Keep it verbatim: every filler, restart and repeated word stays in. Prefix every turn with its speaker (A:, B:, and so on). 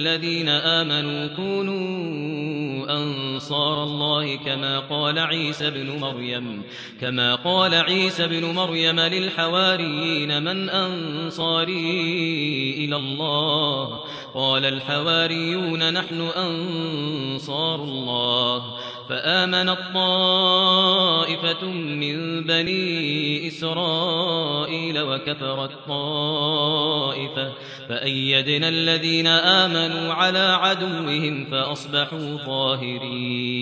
A: الذين آمنوا كونوا أنصار الله كما قال عيسى ابن مريم كما قال عيسى ابن مريم للحواريين من أنصاري إلى الله قال الحواريون نحن أنصار الله فآمنت طائفة من بني إسرائيل وكفرت طائفة فأيدنا الذين آمنوا على عدوهم فأصبحوا ظاهرين